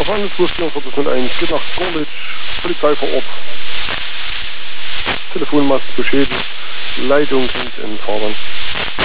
Verfahrensbus 4401 geht nach Gorlitz, Polizei vor Ort. Telefonmast beschädigt, Leitung hängt in Fahrbahn.